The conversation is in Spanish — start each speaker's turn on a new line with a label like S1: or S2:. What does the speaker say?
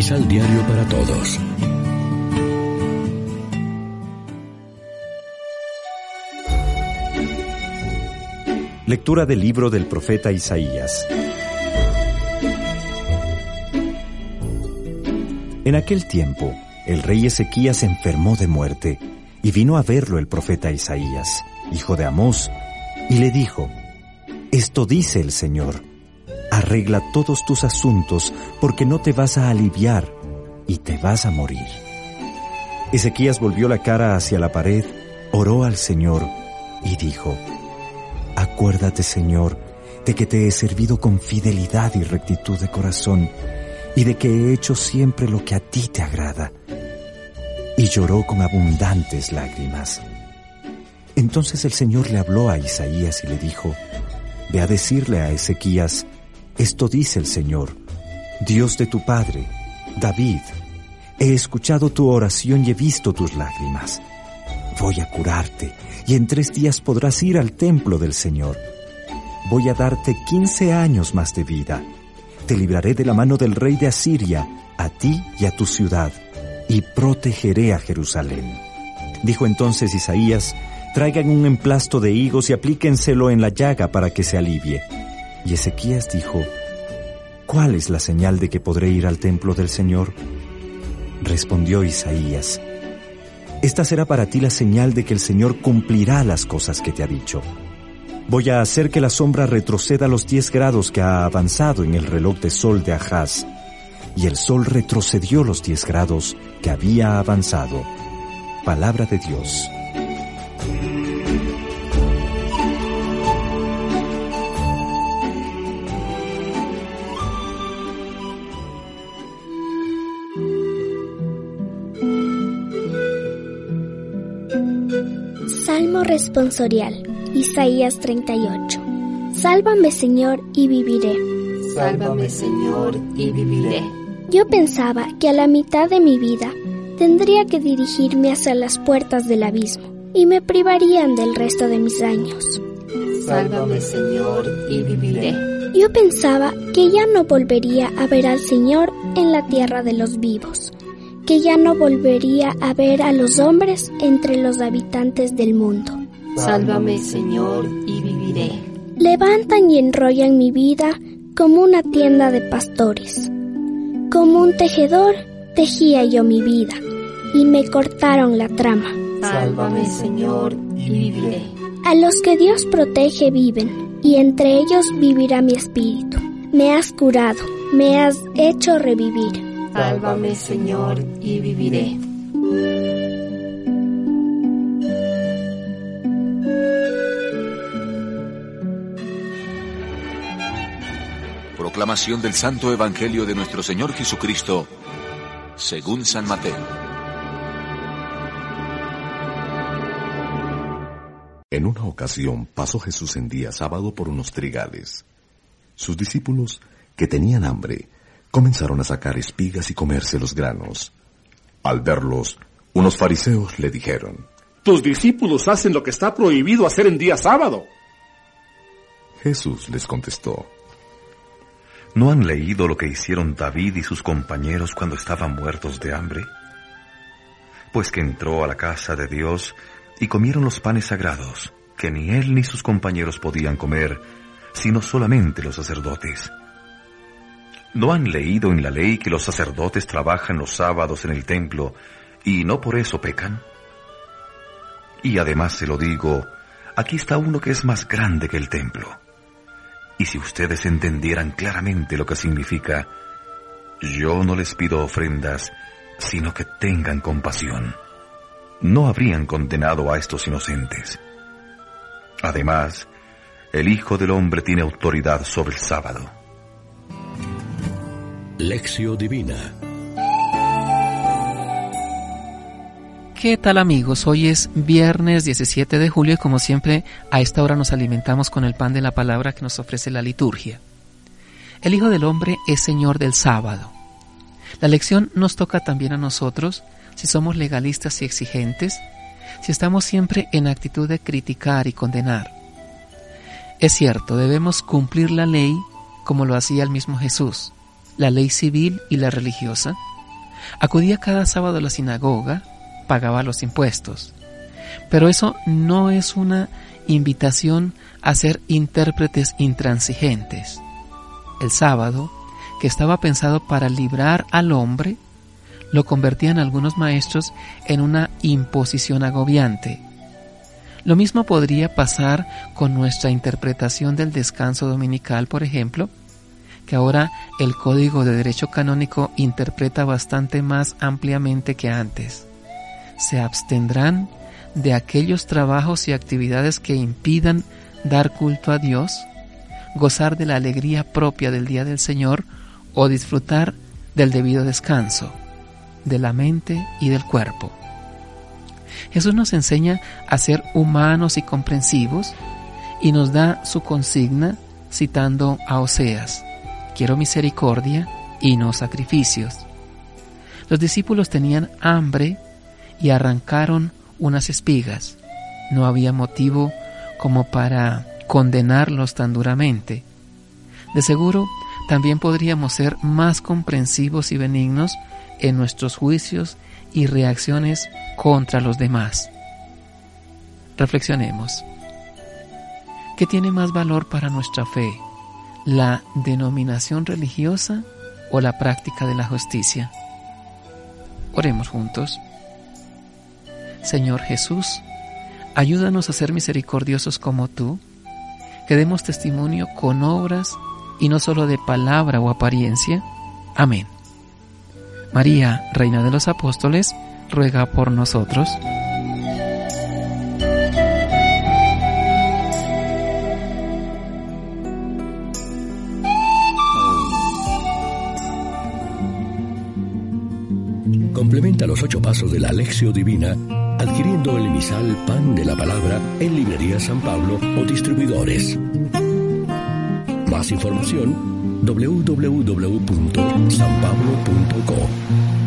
S1: Misal Diario para Todos.
S2: Lectura del libro del profeta Isaías. En aquel tiempo, el rey Ezequías se enfermó de muerte, y vino a verlo el profeta Isaías, hijo de Amós, y le dijo: Esto dice el Señor: arregla todos tus asuntos, porque no te vas a aliviar, y te vas a morir. Ezequías volvió la cara hacia la pared, oró al Señor, y dijo: Acuérdate, Señor, de que te he servido con fidelidad y rectitud de corazón, y de que he hecho siempre lo que a ti te agrada. Y lloró con abundantes lágrimas. Entonces el Señor le habló a Isaías y le dijo: Ve a decirle a Ezequías: esto dice el Señor, Dios de tu padre, David: he escuchado tu oración y he visto tus lágrimas. Voy a curarte, y en 3 días podrás ir al templo del Señor. Voy a darte 15 años más de vida. Te libraré de la mano del rey de Asiria, a ti y a tu ciudad, y protegeré a Jerusalén. Dijo entonces Isaías: traigan un emplasto de higos y aplíquenselo en la llaga para que se alivie. Y Ezequías dijo: ¿cuál es la señal de que podré ir al templo del Señor? Respondió Isaías: esta será para ti la señal de que el Señor cumplirá las cosas que te ha dicho. Voy a hacer que la sombra retroceda los 10 grados que ha avanzado en el reloj de sol de Ahaz. Y el sol retrocedió los 10 grados que había avanzado. Palabra de Dios.
S3: Salmo responsorial, Isaías 38. Sálvame, Señor, y viviré.
S4: Sálvame, Señor, y viviré.
S3: Yo pensaba que a la mitad de mi vida tendría que dirigirme hacia las puertas del abismo y me privarían del resto de mis años.
S4: Sálvame, Señor, y viviré.
S3: Yo pensaba que ya no volvería a ver al Señor en la tierra de los vivos, que ya no volvería a ver a los hombres entre los habitantes del mundo.
S4: Sálvame, Señor, y viviré.
S3: Levantan y enrollan mi vida como una tienda de pastores. Como un tejedor, tejía yo mi vida, y me cortaron la trama.
S4: Sálvame, Señor, y viviré.
S3: A los que Dios protege viven, y entre ellos vivirá mi espíritu. Me has curado, me has hecho revivir.
S4: Sálvame, Señor, y viviré.
S5: Proclamación del Santo Evangelio de nuestro Señor Jesucristo, según San Mateo.
S6: En una ocasión pasó Jesús en día sábado por unos trigales. Sus discípulos, que tenían hambre, comenzaron a sacar espigas y comerse los granos. Al verlos, unos fariseos le dijeron:
S7: tus discípulos hacen lo que está prohibido hacer en día sábado.
S6: Jesús les contestó:
S8: ¿no han leído lo que hicieron David y sus compañeros cuando estaban muertos de hambre? Pues que entró a la casa de Dios y comieron los panes sagrados, que ni él ni sus compañeros podían comer, sino solamente los sacerdotes. ¿no han leído en la ley que los sacerdotes trabajan los sábados en el templo y no por eso pecan? Y además se lo digo, aquí está uno que es más grande que el templo. Y si ustedes entendieran claramente lo que significa, yo no les pido ofrendas, sino que tengan compasión, no habrían condenado a estos inocentes. Además, el Hijo del Hombre tiene autoridad sobre el sábado.
S1: Lección Divina.
S9: ¿Qué tal, amigos? Hoy es viernes 17 de julio y como siempre a esta hora nos alimentamos con el pan de la palabra que nos ofrece la liturgia. El Hijo del Hombre es Señor del sábado. La lección nos toca también a nosotros si somos legalistas y exigentes, si estamos siempre en actitud de criticar y condenar. Es cierto, debemos cumplir la ley como lo hacía el mismo Jesús, la ley civil y la religiosa, Acudía cada sábado a la sinagoga, pagaba los impuestos. Pero eso no es una invitación a ser intérpretes intransigentes. El sábado, que estaba pensado para librar al hombre, lo convertían algunos maestros en una imposición agobiante. Lo mismo podría pasar con nuestra interpretación del descanso dominical, por ejemplo, que ahora el Código de Derecho Canónico interpreta bastante más ampliamente que antes. Se abstendrán de aquellos trabajos y actividades que impidan dar culto a Dios, gozar de la alegría propia del día del Señor o disfrutar del debido descanso de la mente y del cuerpo. Jesús nos enseña a ser humanos y comprensivos y nos da su consigna citando a Oseas: quiero misericordia y no sacrificios. Los discípulos tenían hambre y arrancaron unas espigas. No había motivo como para condenarlos tan duramente. De seguro, también podríamos ser más comprensivos y benignos en nuestros juicios y reacciones contra los demás. Reflexionemos. ¿Qué tiene más valor para nuestra fe? ¿La denominación religiosa o la práctica de la justicia? Oremos juntos. Señor Jesús, ayúdanos a ser misericordiosos como tú, que demos testimonio con obras y no solo de palabra o apariencia. Amén. María, Reina de los Apóstoles, ruega por nosotros.
S1: Complementa los 8 pasos de la Alexio Divina adquiriendo el emisal Pan de la Palabra en Librería San Pablo o distribuidores. Más información: www.sanpablo.co.